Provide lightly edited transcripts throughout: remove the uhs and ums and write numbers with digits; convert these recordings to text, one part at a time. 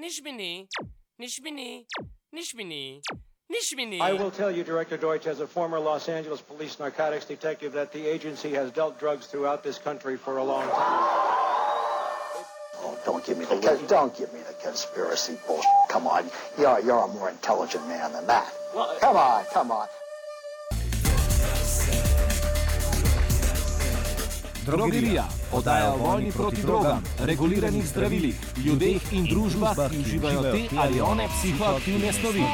Nishmini. I will tell you, Director Deutsch, as a former Los Angeles police narcotics detective, that the agency has dealt drugs throughout this country for a long time. Oh, don't give me the conspiracy bullshit. Come on, you're a more intelligent man than that. Come on. Drogerija, oddaja o vojni proti drogam, reguliranih zdravilih, ljudeh in družbah, ki uživajo te ali one psihoaktivne snovi.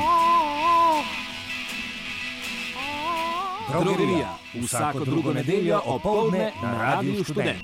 Drogerija, vsako drugo nedeljo opoldne na Radiu Študent.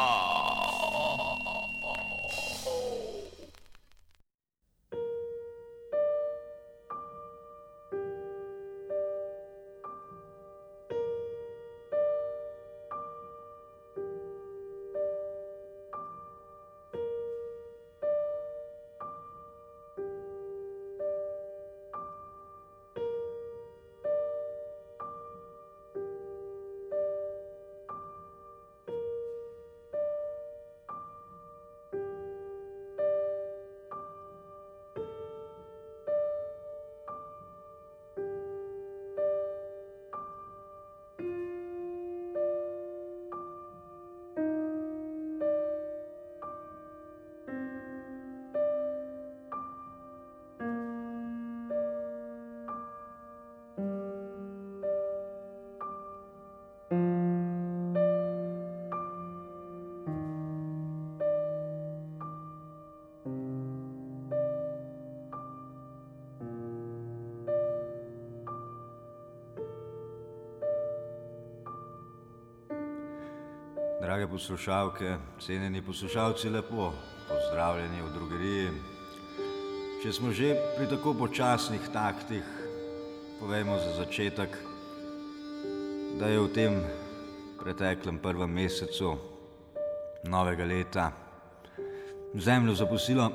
Drage poslušalke, cenjeni poslušalci, lepo pozdravljeni v drogeriji. Če smo že pri tako počasnih taktih, povejmo za začetek, da je v tem preteklem prvem mesecu novega leta zemljo zapustilo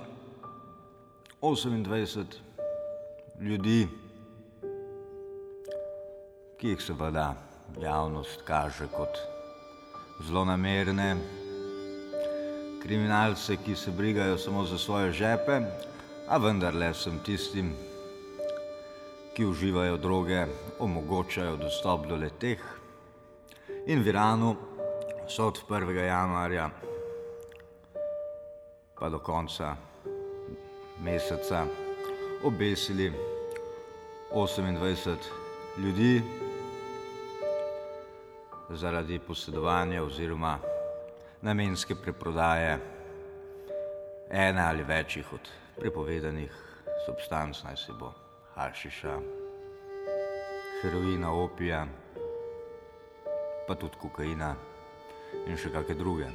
28 ljudi, ki jih seveda javnost kaže kot zlonamerne kriminalce, ki se brigajo samo za svoje žepe, a vendarle sem tistim, ki uživajo droge, omogočajo dostop do le-teh. In v Iranu so od 1. januarja pa do konca meseca obesili 28 ljudi zaradi posedovanja oziroma namenske preprodaje ene ali večjih od prepovedanih substanc, naj si bo hašiša, heroina, opija, pa tudi kokaina in še kakšne druge.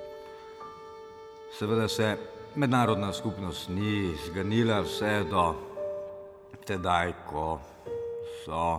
Seveda se mednarodna skupnost ni zganila vse do tedaj, ko so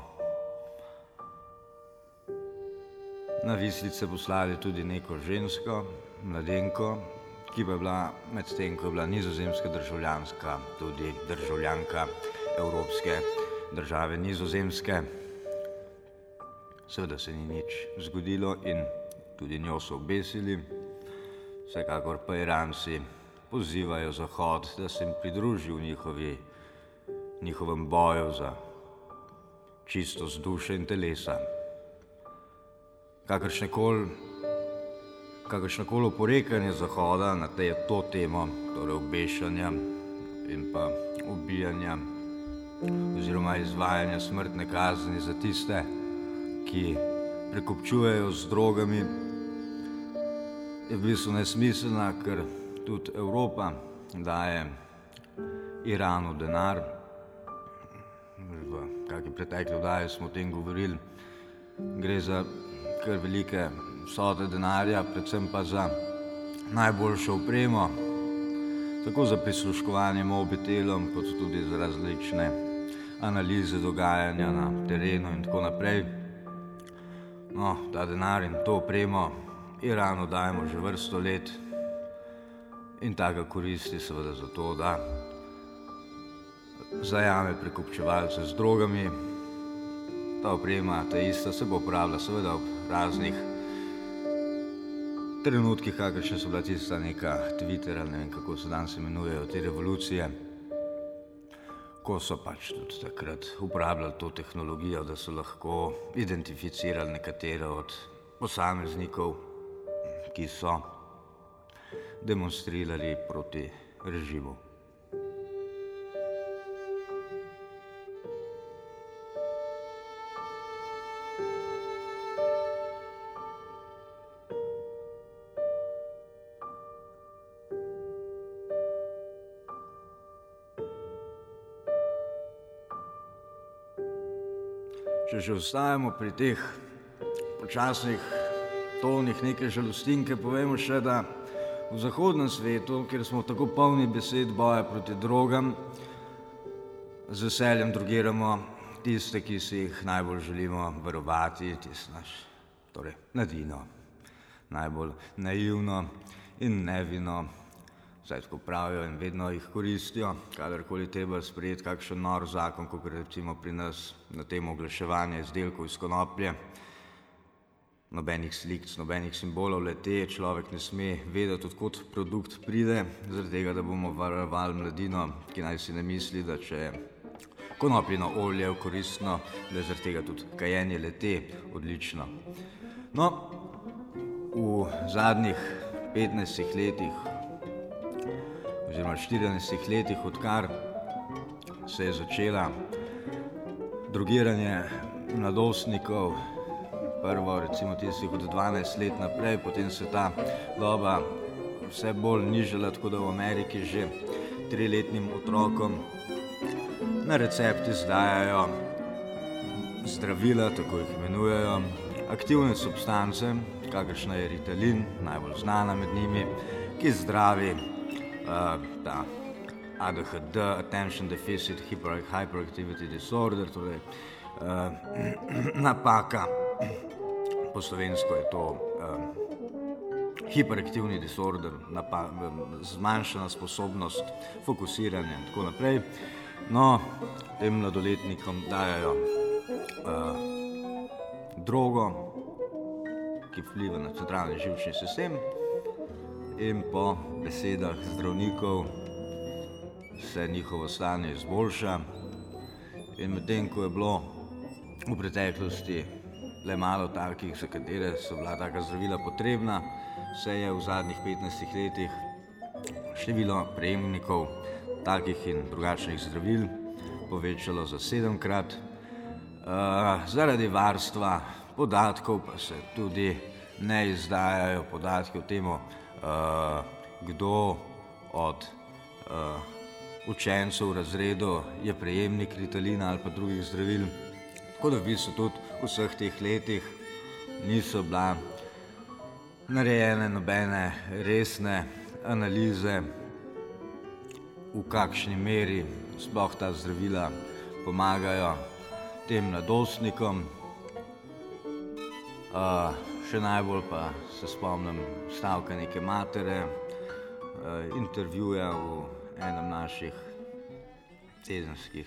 na vislice poslali tudi neko žensko, mladenko, ki pa je bila medtem, ko je bila nizozemska državljanska, tudi državljanka evropske države Nizozemske. Seveda se ni nič zgodilo in tudi njo so obesili. Vsekakor pa Iranci pozivajo Zahod, da se jim pridruži v njihovem boju za čistost duše in telesa. Kakršnekoli oporekanje Zahoda na to temo, torej obešanja in pa ubijanja oziroma izvajanja smrtne kazni za tiste, ki prekupčujejo z drogami, je v bistvu nesmiselna, ker tudi Evropa daje Iranu denar. V kakšni pretekli oddaji smo o tem govorili. Gre za kar velike vsote denarja, predvsem pa za najboljšo opremo, tako za prisluškovanje mobitelom, kot tudi za različne analize dogajanja na terenu in tako naprej. No, ta denar in to opremo Iranu dajemo že vrsto let in taka koristi seveda za to, da zajame prekupčevalce z drogami. Ta oprema, ta ista, se bo uporabljala seveda ob raznih trenutkih, kakršne so bila tista neka Twitter ali ne vem, kako se danes imenujejo te revolucije, ko so pač tudi takrat uporabljali to tehnologijo, da so lahko identificirali nekatere od posameznikov, ki so demonstrirali proti režimu. Če že ostajamo pri teh počasnih tonih neke žalostinke, povemo še, da v zahodnem svetu, kjer smo tako polni besed boja proti drogam, z veseljem drogiramo tiste, ki si jih najbolj želimo varovati, tisto naš, torej mladino, najbolj naivno in nevino, vsaj tako pravijo in vedno jih koristijo, kadarkoli treba sprejeti kakšen nor zakon, kot recimo pri nas na temo oglaševanja izdelkov iz konoplje, nobenih slik, nobenih simbolov le-te, človek ne sme vedeti, odkot produkt pride, zaradi tega, da bomo varovali mladino, ki naj si ne misli, da če je konopljino olje koristno, da je zaradi tega tudi kajenje le-te odlično. No, v zadnjih 15 letih oziroma 14 letih, odkar se je začela drogiranje mladostnikov, prvo recimo tistih od 12 let naprej, potem se ta doba vse bolj nižala, tako da v Ameriki že 3-letnim otrokom na recept izdajajo zdravila, tako jih imenujejo, aktivne substance, kakršna je Ritalin, najbolj znana med njimi, ki zdravi ta ADHD, Attention Deficit Hyperactivity Disorder, torej napaka, po slovensko je to hiperaktivni disorder, zmanjšana sposobnost fokusiranja in tako naprej. No, tem mladoletnikom dajajo drogo, ki vpliva na centralni živčni sistem, in po besedah zdravnikov se njihovo stanje izboljša. In medtem, ko je bilo v preteklosti le malo takih, za katere so bila taka zdravila potrebna, se je v zadnjih 15 letih število prejemnikov takih in drugačnih zdravil povečalo za 7-krat. Zaradi varstva podatkov pa se tudi ne izdajajo podatki o tem, kdo od učencev v razredu je prejemnik Ritalina ali pa drugih zdravil. Tako da v bistvu tudi v vseh teh letih niso bila narejene nobene resne analize, v kakšni meri sploh ta zdravila pomagajo tem mladostnikom. Še najbolj pa se spomnim stavka neke matere, intervjuja v enem naših tedenskih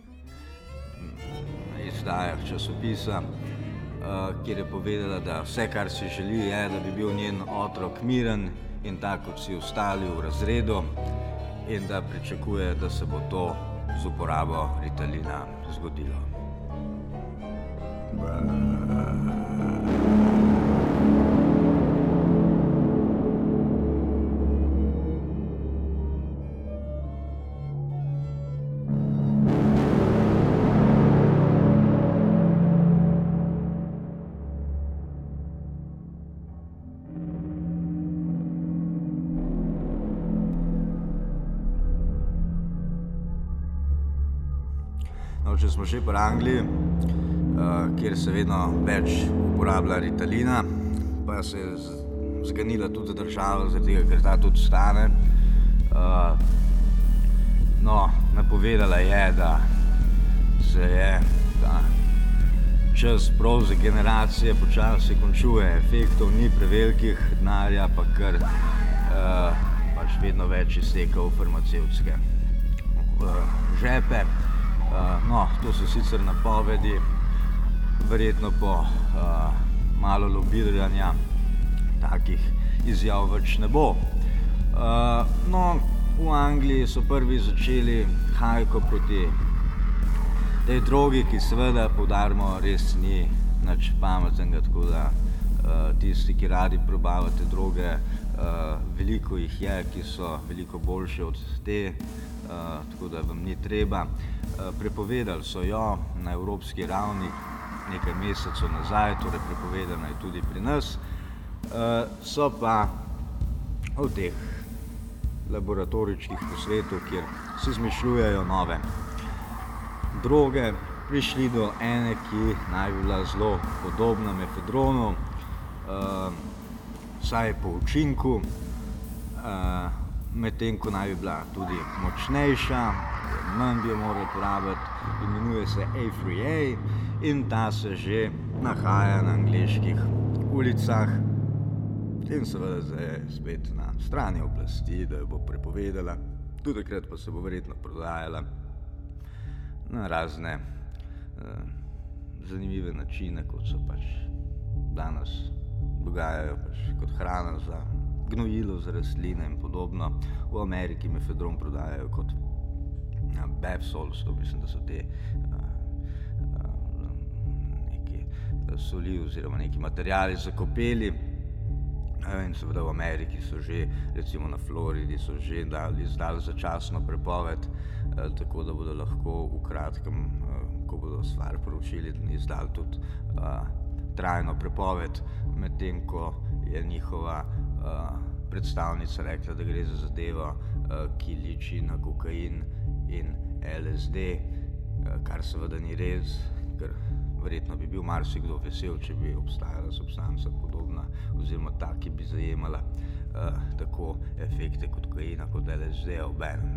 izdajah časopisa, kjer je povedala, da vse, kar si želi, je, da bi bil njen otrok miren in tak, kot si ostali v razredu, in da pričakuje, da se bo to z uporabo Ritalina zgodilo. Če smo še pri Angliji, kjer se vedno več uporablja Ritalina, pa se je zganila tudi država, zaradi tega, ker ta tudi stane. Napovedala je, da se je ta čas prav za generacije počasi končuje, efektov ni prevelikih, denarja pa kar pač vedno več izteka v farmacevtske žepe. To so sicer napovedi, verjetno po malo lobiranja takih izjav več ne bo. No, v Angliji so prvi začeli hajko proti tej drogi, ki seveda, poudarimo, res ni nič pametnega, tako da tisti, ki radi probavate droge, veliko jih je, ki so veliko boljše od te, tako da vam ni treba. Prepovedali so jo na evropski ravni nekaj mesecev nazaj, torej prepovedana je tudi pri nas. So pa v teh laboratorijskih posvetov, kjer se izmišljujejo nove droge, prišli do ene, ki naj bi bila zelo podobna mefedronu, vsaj po učinku, medtem ko naj bi bila tudi močnejša, manj bi jo morali porabiti, imenuje se A3A in ta se že nahaja na angleških ulicah. In seveda zdaj je spet na strani oblasti, da jo bo prepovedala, tudi takrat pa se bo verjetno prodajala na razne zanimive načine, kot so pač danes dogajajo pač kot hrana za gnojilo, za rastline in podobno. V Ameriki mefedron prodajajo kot bath salts, to mislim, da so te neki soli oziroma neki materiali za kopeli. In seveda v Ameriki so že, recimo na Floridi, so že izdali začasno prepoved, tako da bodo lahko v kratkem, ko bodo stvar proučili, izdali tudi trajno prepoved, medtem ko je njihova predstavnica rekla, da gre za zadevo, ki liči na kokain in LSD, kar seveda ni res, ker verjetno bi bil marsikdo vesel, če bi obstajala substanca podobna oziroma ta, ki bi zajemala tako efekte kot kokaina kot LSD-ja obenem.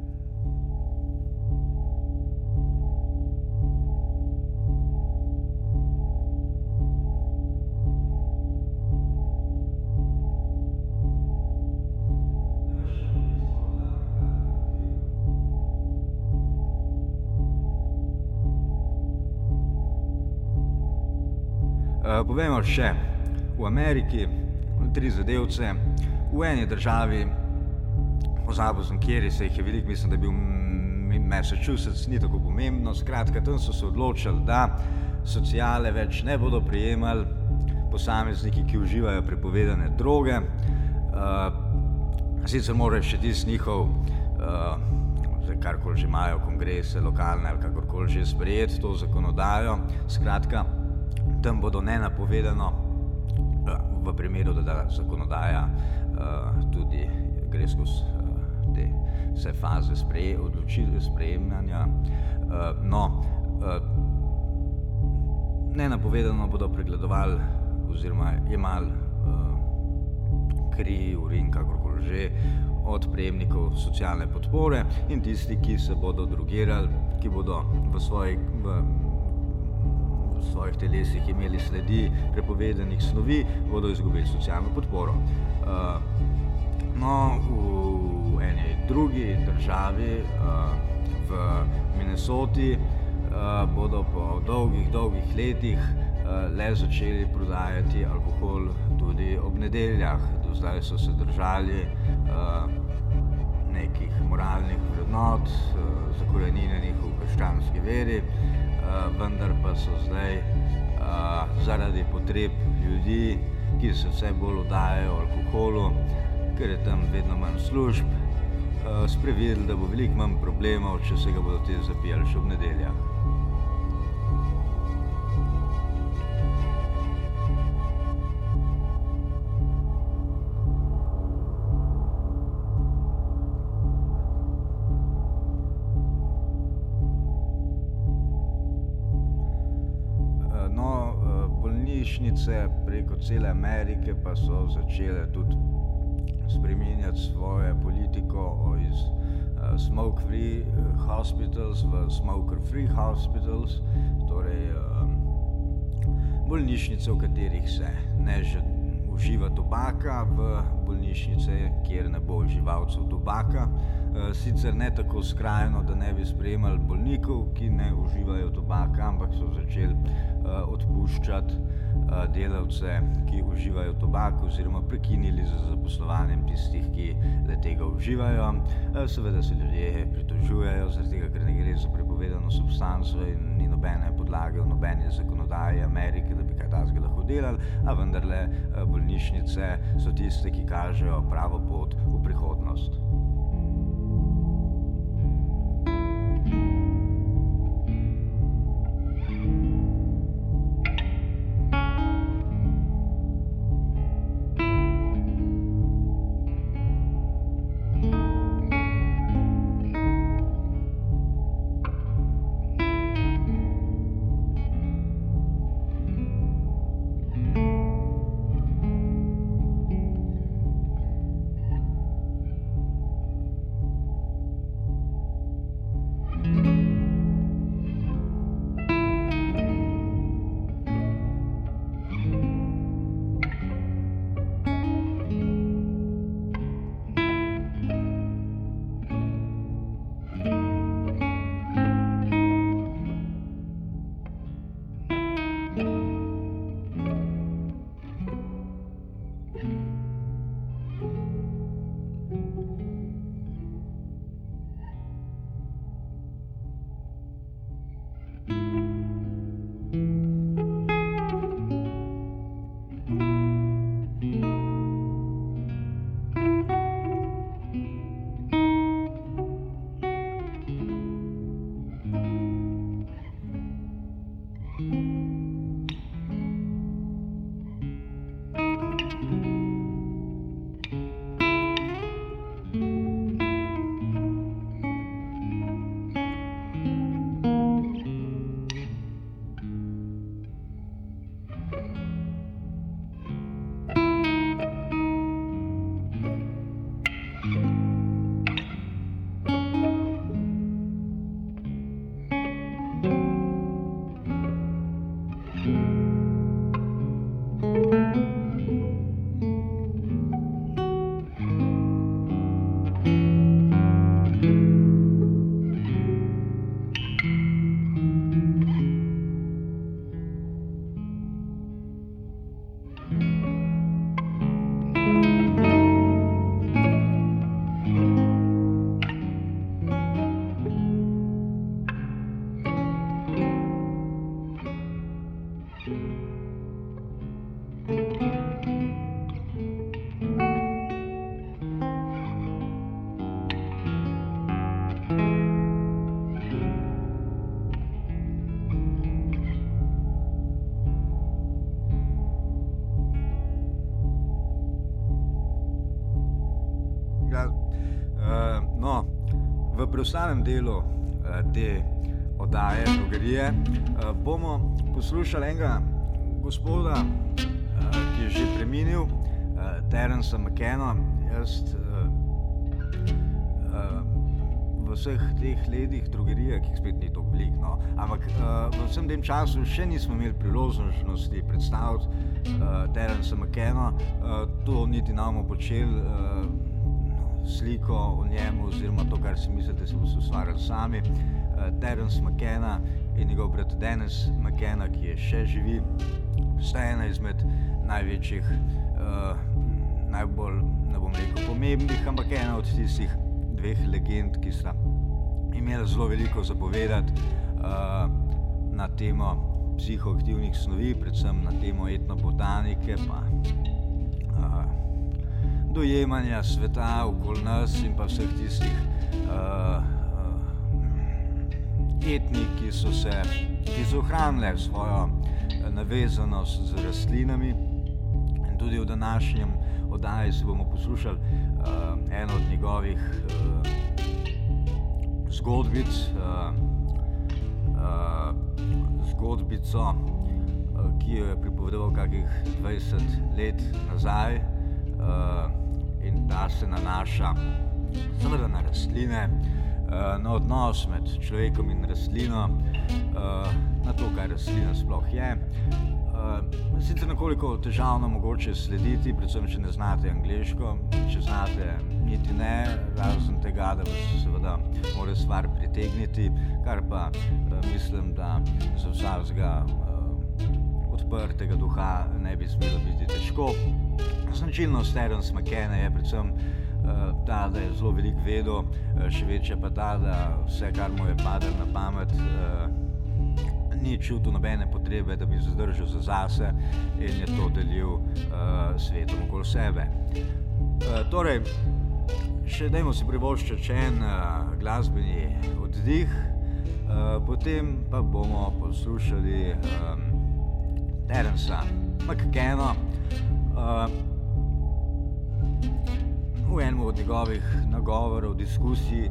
Povemo še, v Ameriki 3 zadevce, v eni državi, pozabil sem, kjeri se jih je veliko, mislim, da je bil Massachusetts, ni tako pomembno, skratka, tam so se odločili, da sociale več ne bodo prejemali posamezniki, ki uživajo prepovedane droge. Sicer morajo še tisti njihov, karkoli že imajo, kongrese, lokalne ali kakorkoli že sprejeti to zakonodajo, skratka, tam bodo nenapovedano, v primeru, da zakonodaja tudi gre skozi te vse faze sprejemanja. Nenapovedano bodo pregledovali oziroma jemali kri, urin, kakorkoli že, od prejemnikov socialne podpore in tisti, ki se bodo drogirali, ki bodo v svojih telesih imeli sledi prepovedanih snovi, bodo izgubili socialno podporo. V eni drugi državi, v Minnesoti, bodo po dolgih letih le začeli prodajati alkohol tudi ob nedeljah. Do zdaj so se držali nekih moralnih vrednot, zakoreninjenih v krščanski veri, vendar pa so zdaj zaradi potreb ljudi, ki se vse bolj oddajajo alkoholu, ker je tam vedno manj služb, sprevedli, da bo veliko manj problemov, če se ga bodo te zapijali še ob nedeljah. Bolnišnice preko cele Amerike pa so začele tudi spreminjati svojo politiko iz smoke-free hospitals v smoker-free hospitals, torej bolnišnice, v katerih se ne uživa tobaka, v bolnišnice, kjer ne bo uživalcev tobaka. Sicer ne tako skrajno, da ne bi sprejemali bolnikov, ki ne uživajo tobaka, ampak so začeli odpuščati delavce, ki uživajo tobak, oziroma prekinili z zaposlovanjem tistih, ki le tega uživajo. Seveda se ljudje pritožujejo, zaradi tega, ker ne gre za prepovedano substanco in ni nobene podlage v nobeni zakonodaji Amerike, da bi kaj takega lahko delali, a vendarle bolnišnice so tiste, ki kažejo pravo pot v prihodnost. V preostalem delu te oddaje Drogerije bomo poslušali enega gospoda, ki je že preminil, Terence McKenna. Jaz v vseh teh letih drogerije, ki spet ni toliko veliko, ampak v vsem tem času še nismo imeli priložnosti predstaviti Terence McKenna. To niti namo počeli, sliko o njemu oziroma to, kar si mislite, se boste ustvarjali sami. Terence McKenna in njegov brat Dennis McKenna, ki je še živi, sta ena izmed največjih, najbolj, ne bom rekel pomembnih, ampak ena od tistih dveh legend, ki sta imela zelo veliko zapovedati na temo psihoaktivnih snovi, predvsem na temo etnobotanike, pa dojemanja sveta okoli nas in pa vseh tistih etnik, ki so ohranile svojo navezanost z rastlinami. In tudi v današnjem oddaji se bomo poslušali eno od njegovih zgodbic, zgodbico, ki jo je pripovedoval kakih 20 let nazaj, in ta se nanaša seveda na rastline, na odnos med človekom in rastlino, na to, kaj rastlina sploh je, Sicer nekoliko težavno mogoče slediti, predvsem če ne znate angleško, če znate niti ne, razen tega, da vas seveda mora stvar pritegniti, kar pa mislim, da za vsakega odprtega duha ne bi smelo biti težko. Značilnost Terence McKenna je predvsem ta, da je zelo veliko vedel, še večja pa ta, da vse, kar mu je padalo na pamet, ni čutil nobene potrebe, da bi zadržal za zase in je to delil svetom okoli sebe. Torej, še dajmo si privoščiti še en glasbeni oddih, potem pa bomo poslušali Terencea McKenna v enem od njegovih nagovorov, diskusij.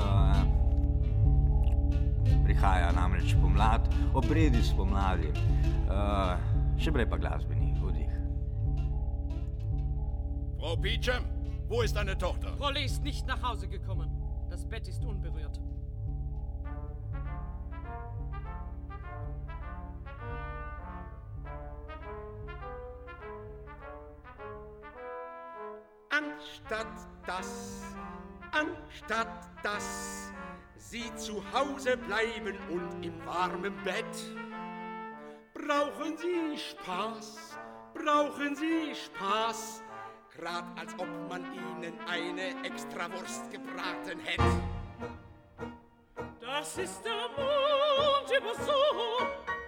Prihaja namreč pomlad, obredi spomladi, še prej pa glasbeni oddih. Frau Peacham, wo ist deine Tochter? Polly ist nicht nach Hause gekommen. Das Bett ist unberührt. Anstatt dass Sie zu Hause bleiben und im warmen Bett. Brauchen Sie Spaß, grad als ob man Ihnen eine Extrawurst gebraten hätte. Das ist der Mond über so.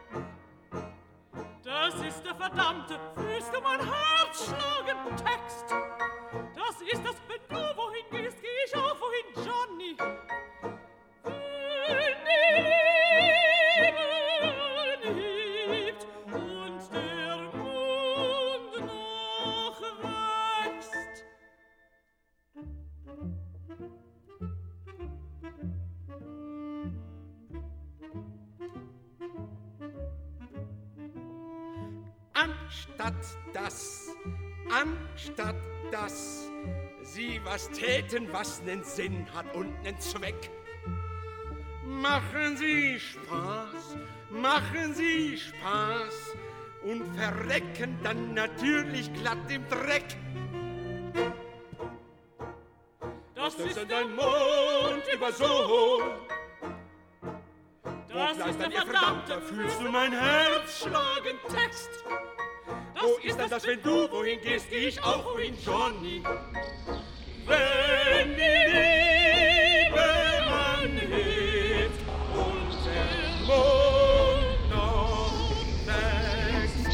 Das ist der verdammte, fühlst du mein Herz schlagen Text. Das ist das, wenn du wohin gehst, geh ich auch wohin, Johnny. Wenn die Liebe liebt und der Mond noch wächst. Anstatt dass Sie was täten, was nen Sinn hat und nen Zweck. Machen Sie Spaß und verrecken dann natürlich glatt im Dreck. Das ist ein Mond über so. Das ist der verdammte, fühlst du mein Herz schlagen Text? Wo ist denn das, wenn du wohin gehst, geh ich auch wohin, Johnny? Wenn die Liebe anhebt und der Mond noch wächst.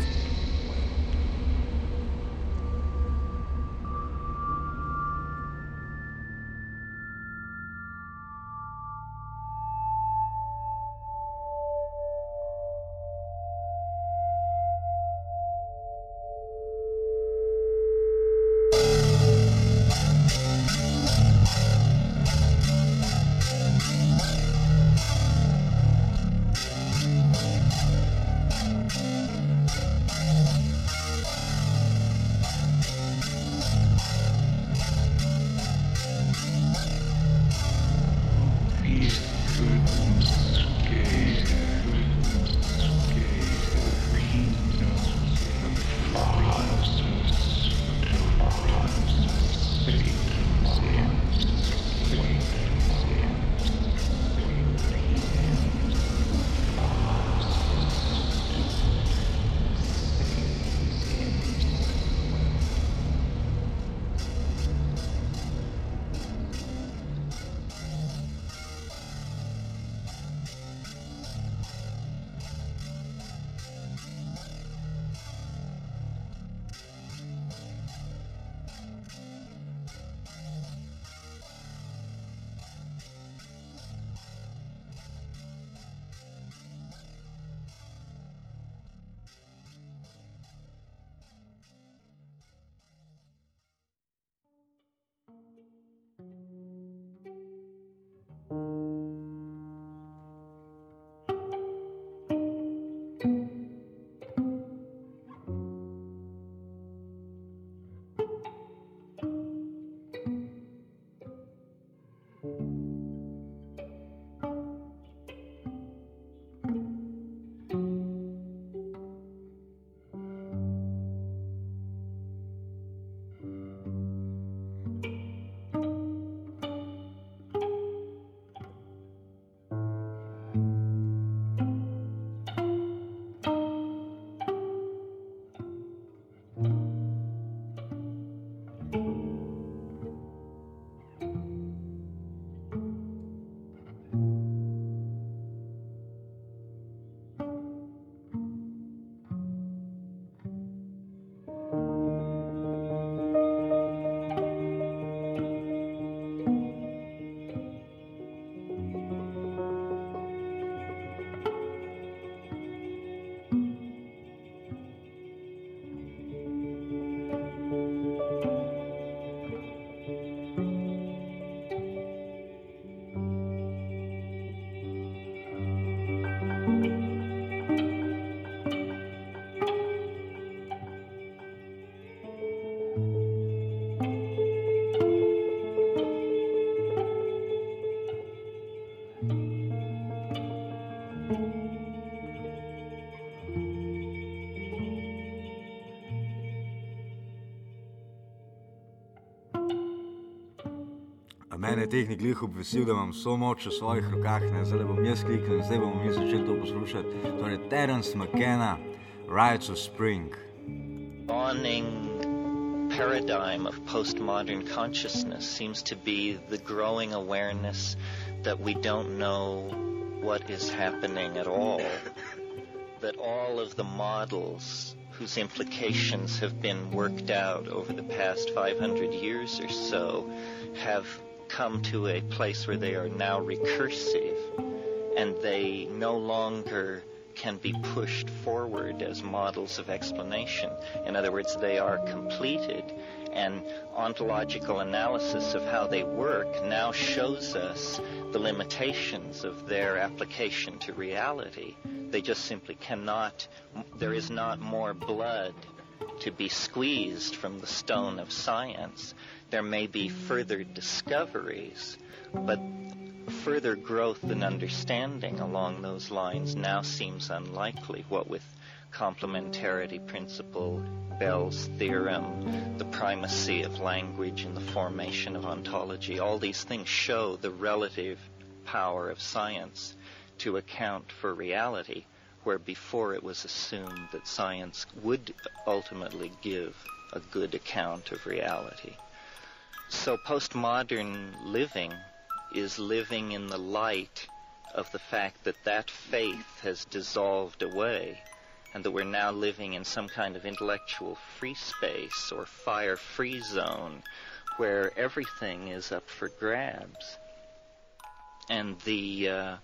Mene je tehnik glih obvestil, da imam vso moč v svojih rokah, ne, zdaj bom jaz kliknil in zdaj bomo mi začeli to poslušati. Torej, Terence McKenna, Rites of Spring. Dawning paradigm of postmodern consciousness seems to be the growing awareness that we don't know what is happening at all, that all of the models whose implications have been worked out over the past 500 years or so have come to a place where they are now recursive, and they no longer can be pushed forward as models of explanation. In other words, they are completed, and ontological analysis of how they work now shows us the limitations of their application to reality. They just simply cannot, there is not more blood to be squeezed from the stone of science. There may be further discoveries, but further growth and understanding along those lines now seems unlikely, what with complementarity principle, Bell's theorem, the primacy of language in the formation of ontology. All these things show the relative power of science to account for reality, where before it was assumed that science would ultimately give a good account of reality. So postmodern living is living in the light of the fact that that faith has dissolved away, and that we're now living in some kind of intellectual free space or fire-free zone where everything is up for grabs. And the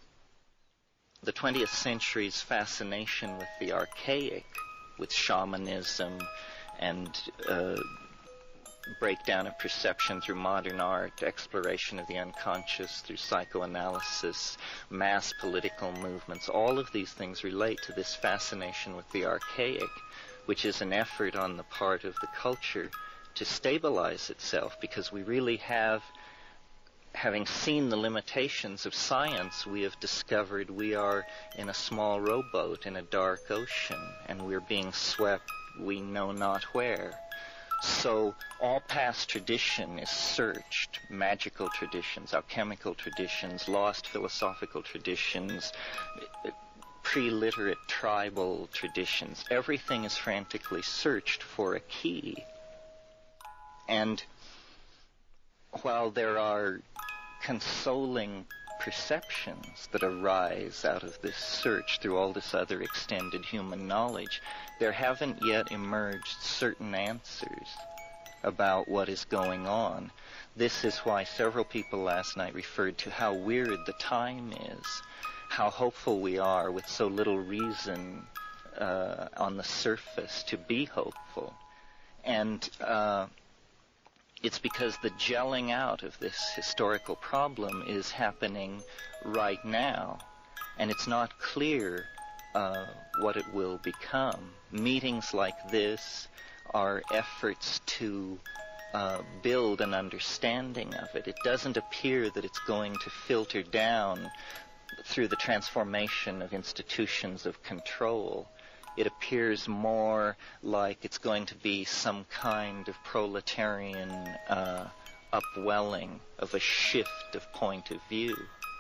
20th century's fascination with the archaic, with shamanism and breakdown of perception through modern art, exploration of the unconscious through psychoanalysis, mass political movements, all of these things relate to this fascination with the archaic, which is an effort on the part of the culture to stabilize itself, because we really have, having seen the limitations of science, we have discovered we are in a small rowboat in a dark ocean, and we're being swept we know not where. So all past tradition is searched, magical traditions, alchemical traditions, lost philosophical traditions, pre-literate tribal traditions. Everything is frantically searched for a key. And while there are consoling perceptions that arise out of this search through all this other extended human knowledge, there haven't yet emerged certain answers about what is going on. This is why several people last night referred to how weird the time is, how hopeful we are with so little reason on the surface to be hopeful. And it's because the gelling out of this historical problem is happening right now, and it's not clear what it will become. Meetings like this are efforts to build an understanding of it. It doesn't appear that it's going to filter down through the transformation of institutions of control. It appears more like it's going to be some kind of proletarian upwelling of a shift of point of view.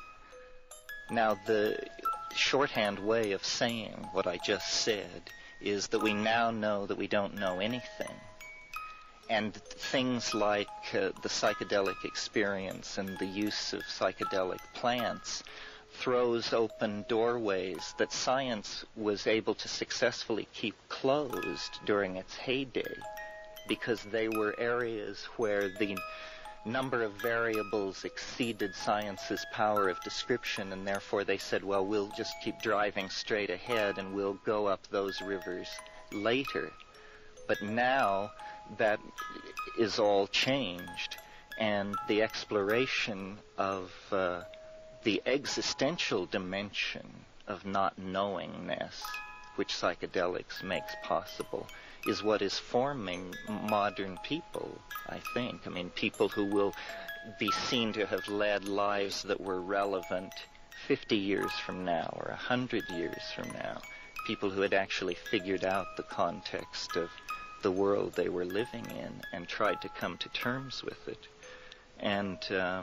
Now, the shorthand way of saying what I just said is that we now know that we don't know anything. And things like the psychedelic experience and the use of psychedelic plants throws open doorways that science was able to successfully keep closed during its heyday, because they were areas where the number of variables exceeded science's power of description, and therefore they said, well, we'll just keep driving straight ahead and we'll go up those rivers later. But now that is all changed, and the exploration of the existential dimension of not knowingness, which psychedelics makes possible, is what is forming modern people, I think. I mean, people who will be seen to have led lives that were relevant 50 years from now or 100 years from now. People who had actually figured out the context of the world they were living in and tried to come to terms with it. And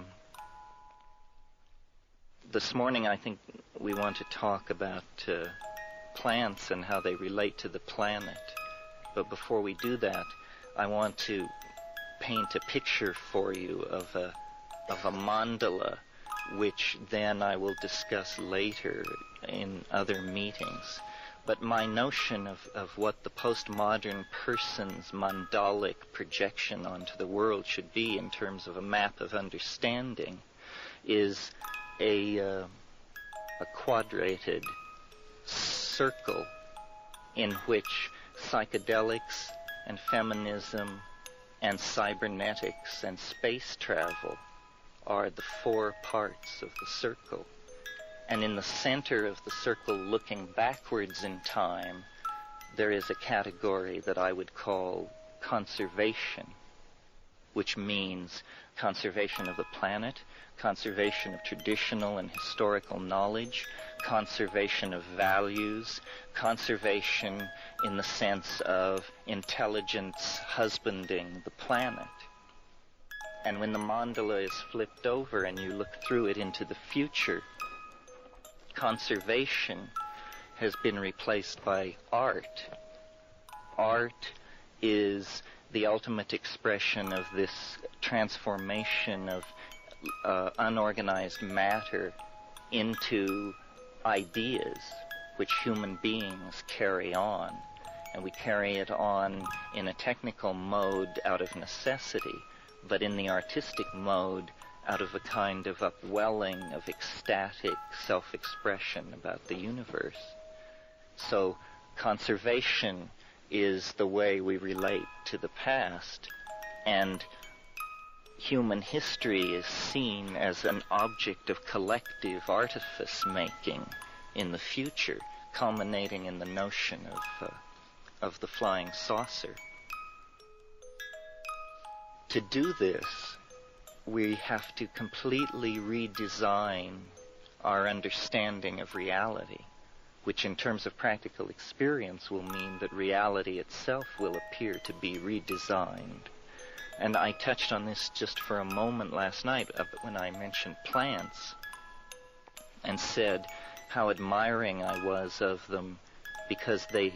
this morning I think we want to talk about plants and how they relate to the planet. But before we do that, I want to paint a picture for you of a mandala, which then I will discuss later in other meetings. But my notion of what the postmodern person's mandalic projection onto the world should be in terms of a map of understanding is a quadrated circle in which psychedelics and feminism and cybernetics and space travel are the 4 parts of the circle. And in the center of the circle, looking backwards in time, there is a category that I would call conservation, which means conservation of the planet, conservation of traditional and historical knowledge, conservation of values, conservation in the sense of intelligence husbanding the planet. And when the mandala is flipped over and you look through it into the future, conservation has been replaced by art. Art is the ultimate expression of this transformation of unorganized matter into ideas which human beings carry on. And we carry it on in a technical mode out of necessity, but in the artistic mode out of a kind of upwelling of ecstatic self-expression about the universe. So conservation is the way we relate to the past, and human history is seen as an object of collective artifice making in the future, culminating in the notion of the flying saucer. To do this, we have to completely redesign our understanding of reality, which in terms of practical experience will mean that reality itself will appear to be redesigned. And I touched on this just for a moment last night when I mentioned plants and said how admiring I was of them because they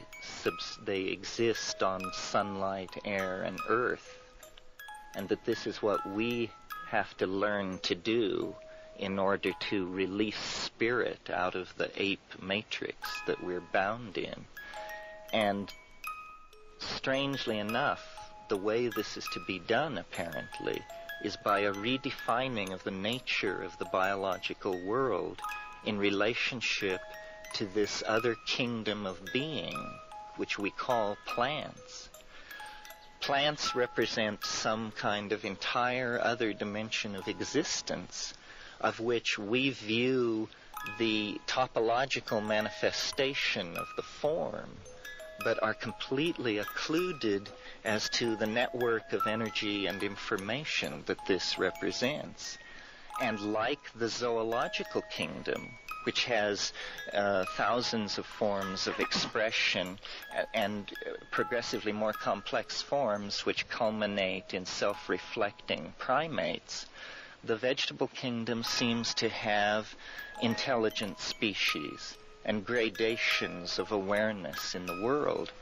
exist on sunlight, air, and earth, and that this is what we have to learn to do in order to release spirit out of the ape matrix that we're bound in. And strangely enough, the way this is to be done, apparently, is by a redefining of the nature of the biological world in relationship to this other kingdom of being, which we call plants. Plants represent some kind of entire other dimension of existence, of which we view the topological manifestation of the form, but are completely occluded as to the network of energy and information that this represents. And like the zoological kingdom, which has thousands of forms of expression and progressively more complex forms which culminate in self-reflecting primates, the vegetable kingdom seems to have intelligent species and gradations of awareness in the world,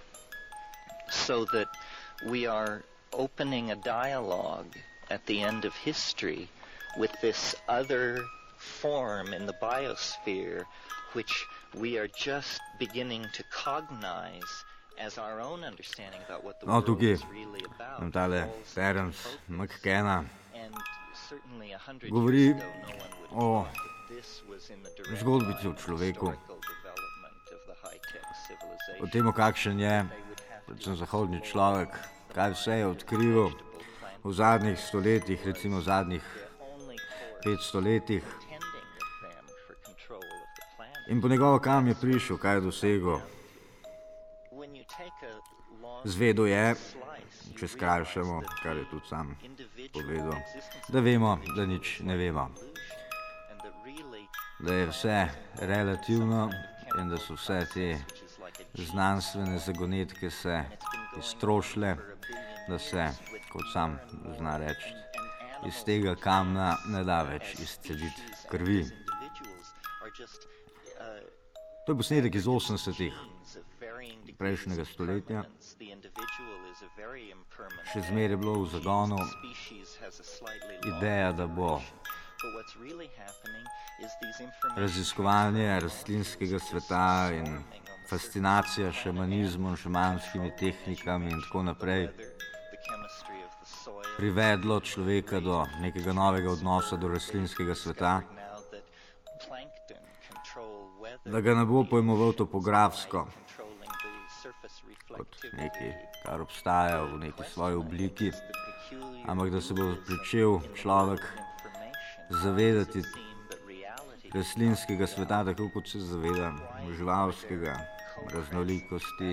so that we are opening a dialogue at the end of history with this other form in the biosphere, which we are just beginning to cognize as our own understanding about what the world is really about. Terence McKenna certainly 100 govori years ago, no one would o have thought this was in the direct zgodbici o line of človeku, historical development of the high-tech civilization. o tem, kakšen je, predvsem zahodni človek, kaj vse je odkrival v zadnjih stoletjih, recimo v zadnjih 500 letih, in po njegovo kam je prišel, kaj je dosegel. Zvedel je, če skrajšamo, kar je tudi sam povedal, da vemo, da nič ne vemo, da je vse relativno in da so vse te znanstvene zagonetke se iztrošile, da se, kot sam zna reči, iz tega kamna ne da več izcediti krvi. To je posnetek iz 80-ih prejšnjega stoletja. Še zmeraj je bilo v zagonu ideja, da bo raziskovanje rastlinskega sveta in fascinacija šamanizmom, šamanskimi tehnikami in tako naprej privedlo človeka do nekega novega odnosa do rastlinskega sveta, da ga ne bo pojmoval topografsko kot nekaj, kar obstaja v neki svoji obliki, ampak da se bo pričel človek zavedati rastlinskega sveta, tako kot se zaveda živalskega, raznolikosti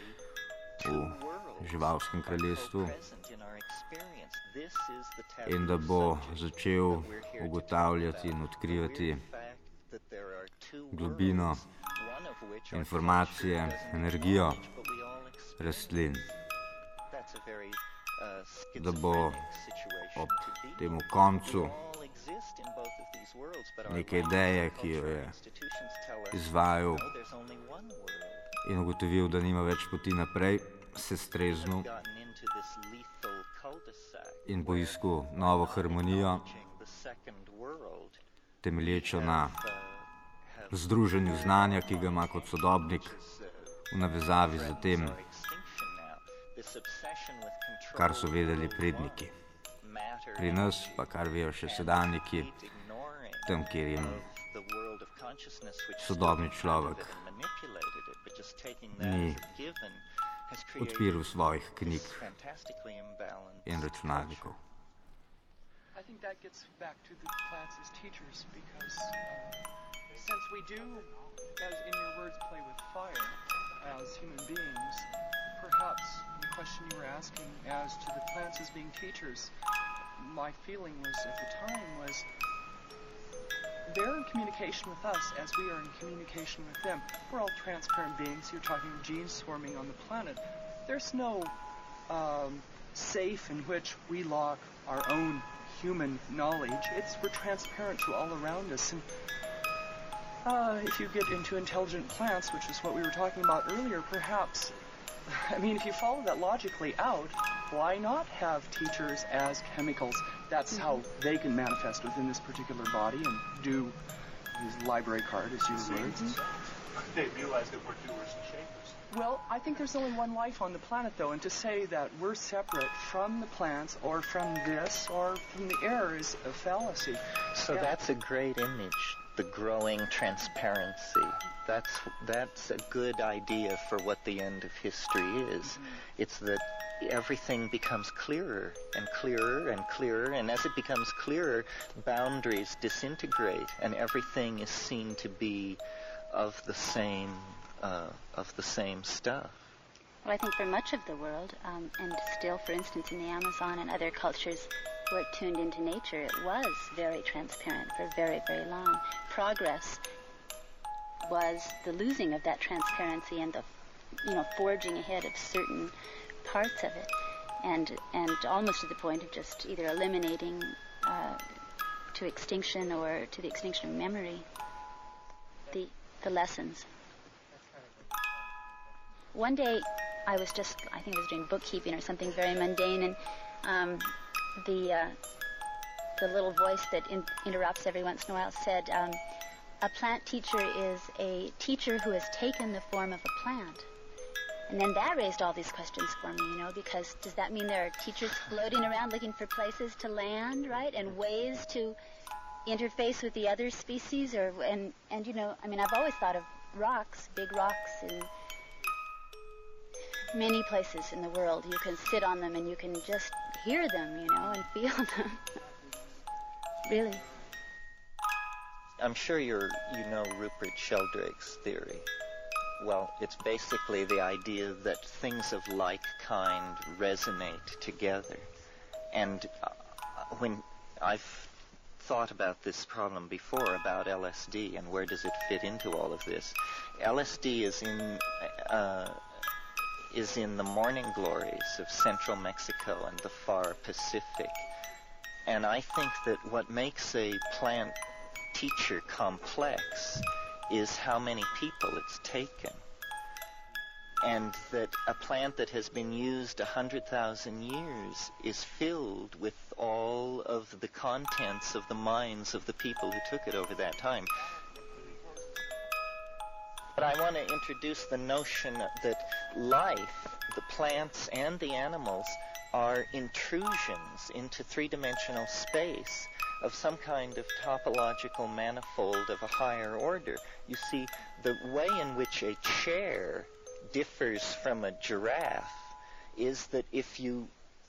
v živalskem kraljestvu, in da bo začel ugotavljati in odkrivati globino, informacije, energijo rastlin, da bo ob temu koncu neke ideje, ki jo je izvajal in ugotovil, da nima več poti naprej, se streznil in poiskal novo harmonijo, temelječo na združenju znanja, ki ga ima kot sodobnik v navezavi z tem, kar so vedeli predniki. Pri nas pa kar vejo še sedanjiki, tam, kjer jim sodobni človek ni odpiral svojih knjig in računalnikov. I think that gets back to the plants as teachers, because since we do, as in your words, play with fire as human beings, perhaps the question you were asking as to the plants as being teachers, my feeling was at the time was they're in communication with us as we are in communication with them. We're all transparent beings. You're talking of genes swarming on the planet. There's no safe in which we lock our own human knowledge. We're transparent to all around us. And if you get into intelligent plants, which is what we were talking about earlier, perhaps, I mean, if you follow that logically out, why not have teachers as chemicals? That's how they can manifest within this particular body and do use library card, as your words. They realize that we're doers and shapers. Well, I think there's only one life on the planet, though, and to say that we're separate from the plants or from this or from the air is a fallacy. So that's a great image, the growing transparency. That's a good idea for what the end of history is. Mm-hmm. It's that everything becomes clearer and clearer and clearer, and as it becomes clearer, boundaries disintegrate, and everything is seen to be of the same stuff. Well, I think for much of the world, and still, for instance, in the Amazon and other cultures who are tuned into nature, it was very transparent for very, very long. Progress was the losing of that transparency and the, forging ahead of certain parts of it, and almost to the point of just either eliminating to extinction or to the extinction of memory the lessons. One day I think I was doing bookkeeping or something very mundane, and the little voice that interrupts every once in a while said, a plant teacher is a teacher who has taken the form of a plant. And then that raised all these questions for me, because does that mean there are teachers floating around looking for places to land, right, and ways to interface with the other species? And I've always thought of rocks, big rocks, in many places in the world. You can sit on them and you can just hear them, and feel them. Really. I'm sure you know Rupert Sheldrake's theory. Well, it's basically the idea that things of like kind resonate together. And when I've thought about this problem before, about LSD and where does it fit into all of this, LSD is in the morning glories of central Mexico and the far Pacific. And I think that what makes a plant teacher complex is how many people it's taken. And that a plant that has been used 100,000 years is filled with all of the contents of the minds of the people who took it over that time. But I want to introduce the notion that life, the plants and the animals, are intrusions into three-dimensional space of some kind of topological manifold of a higher order. You see, the way in which a chair differs from a giraffe is that if you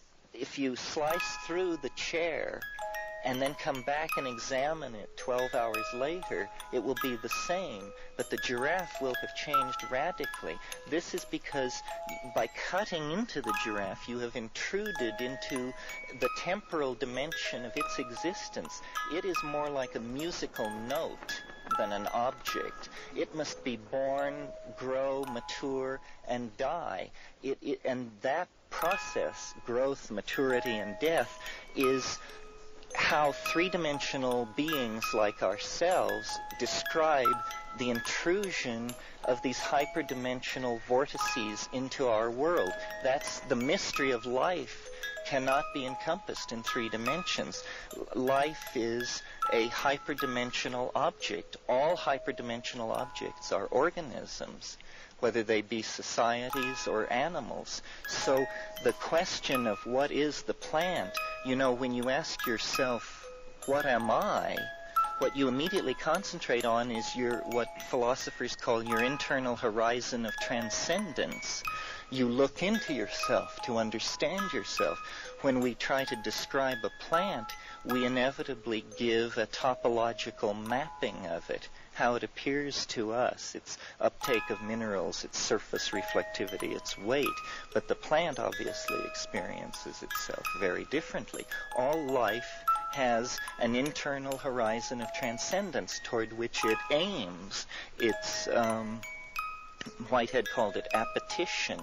slice through the chair and then come back and examine it 12 hours later, it will be the same, but the giraffe will have changed radically. This is because by cutting into the giraffe, you have intruded into the temporal dimension of its existence. It is more like a musical note than an object. It must be born, grow, mature, and die. And that process, growth, maturity, and death, is how three-dimensional beings like ourselves describe the intrusion of these hyperdimensional vortices into our world. That's the mystery of life, cannot be encompassed in 3 dimensions. Life is a hyperdimensional object. All hyperdimensional objects are organisms, whether they be societies or animals. So the question of what is the plant, when you ask yourself, what am I? What you immediately concentrate on is what philosophers call your internal horizon of transcendence. You look into yourself to understand yourself. When we try to describe a plant, we inevitably give a topological mapping of it, how it appears to us, its uptake of minerals, its surface reflectivity, its weight. But the plant obviously experiences itself very differently. All life has an internal horizon of transcendence toward which it aims. It's Whitehead called it appetition.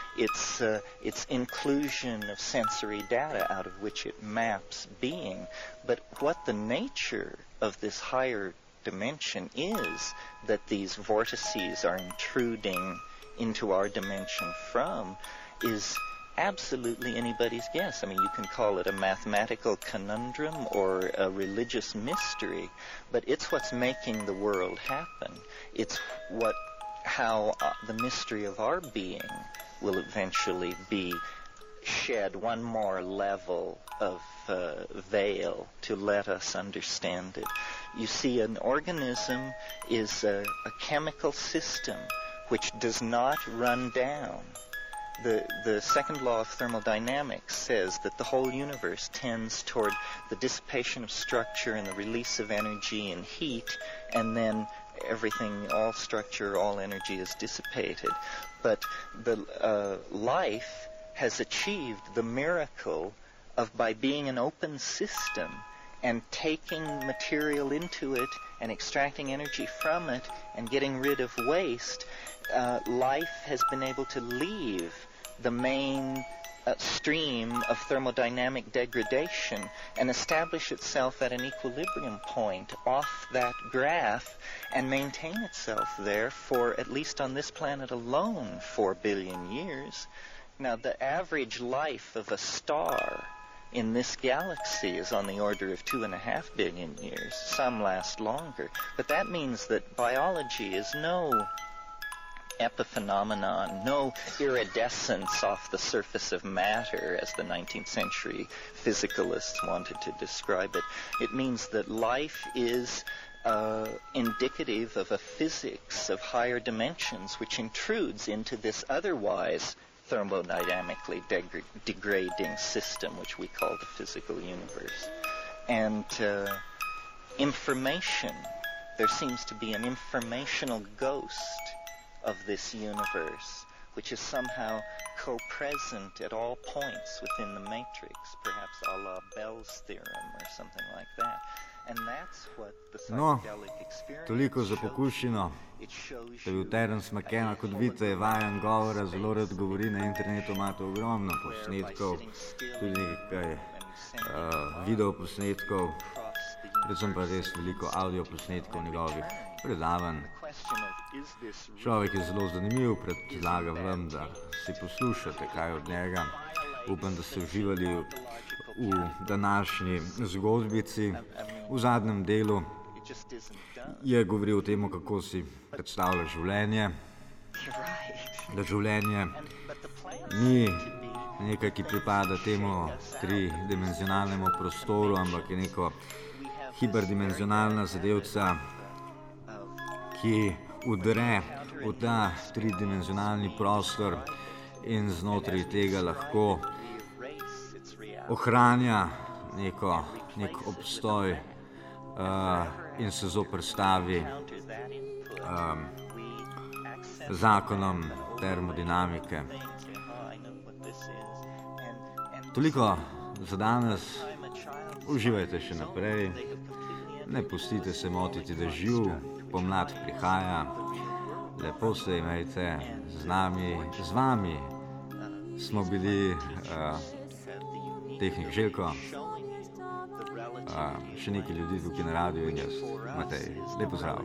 It's inclusion of sensory data out of which it maps being. But what the nature of this higher dimension is that these vortices are intruding into our dimension from is absolutely anybody's guess. I mean, you can call it a mathematical conundrum or a religious mystery, but it's what's making the world happen. It's how the mystery of our being will eventually be shed one more level of veil to let us understand it. You see, an organism is a chemical system which does not run down. The second law of thermodynamics says that the whole universe tends toward the dissipation of structure and the release of energy and heat, and then everything, all structure, all energy is dissipated. But the life has achieved the miracle of, by being an open system and taking material into it and extracting energy from it and getting rid of waste, life has been able to leave the main stream of thermodynamic degradation and establish itself at an equilibrium point off that graph and maintain itself there for, at least on this planet alone, 4 billion years. Now, the average life of a star in this galaxy is on the order of 2.5 billion years. Some last longer. But that means that biology is no epiphenomenon, no iridescence off the surface of matter, as the 19th century physicalists wanted to describe it. It means that life is indicative of a physics of higher dimensions which intrudes into this otherwise thermodynamically degrading system which we call the physical universe. And information, there seems to be an informational ghost of this universe which is somehow co-present at all points within the matrix, perhaps a la Bell's theorem or something like that. And that's what the psychedelic experience toliko za pokušino. To je bil Terence McKenna, kot vidite, je vajen govora, zelo rad govori, na internetu imate ogromno posnetkov, tudi nekaj videoposnetkov, predvsem pa res veliko audioposnetkov njegovih predavanj. Človek je zelo zanimiv, predlagam vam, da si poslušate kaj od njega. Upam, da ste uživali v današnji zgodbici. V zadnjem delu je govoril o tem, kako si predstavlja življenje, da življenje ni nekaj, ki pripada temu tridimenzionalnemu prostoru, ampak je neko hiperdimenzionalna zadevca, ki udre v ta tridimenzionalni prostor in znotraj tega lahko ohranja nek obstoj in se zoperstavi zakonom termodinamike. Toliko za danes. Uživajte še naprej. Ne pustite se motiti dežju, pomlad prihaja. Lepo se imejte z nami, z vami smo bili tehnik Željko, še nekaj ljudi tukaj na radiju in jaz, Matej. Lepo zdrav.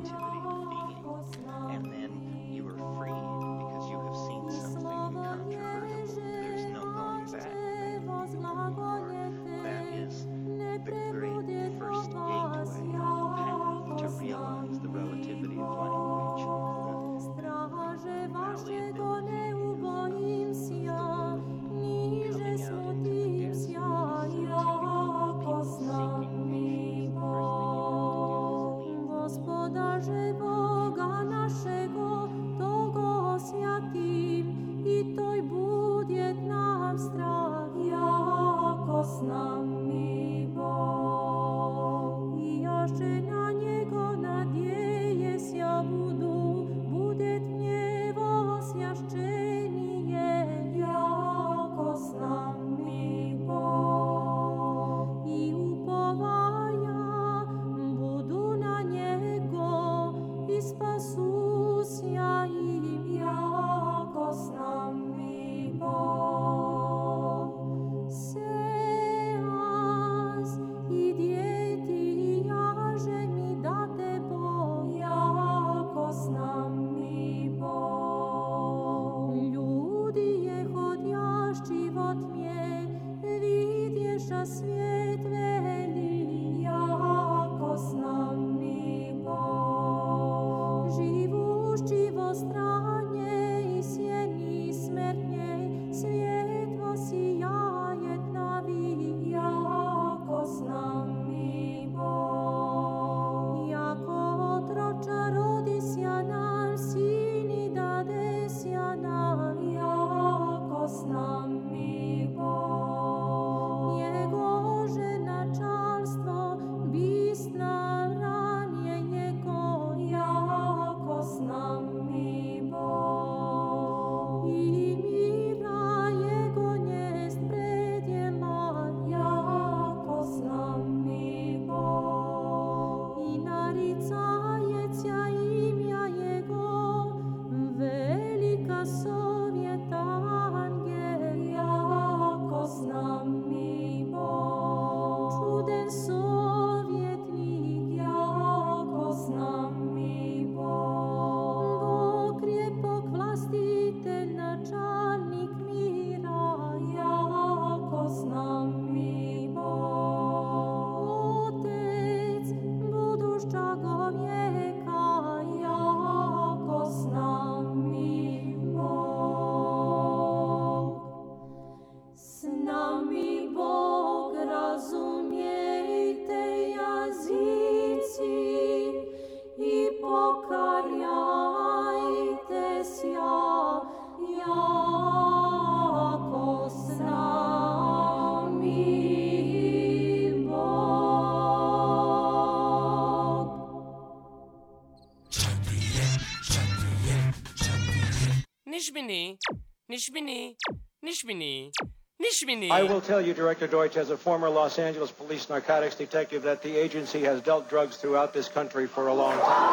I will tell you, Director Deutsch, as a former Los Angeles police narcotics detective, that the agency has dealt drugs throughout this country for a long time.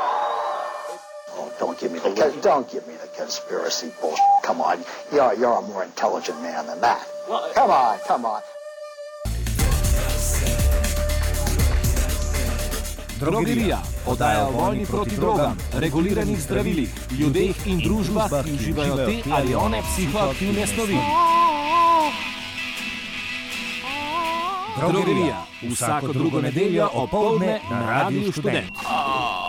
Oh, don't give me the conspiracy bullshit. Come on, you're a more intelligent man than that. Come on. Drogerija, oddaja o vojni proti drogam, reguliranih zdravilih, ljudeh in družbah, ki uživajo te ali one psihoaktivne snovi. Drogerija, vsako drugo nedeljo opoldne na Radiu Študent.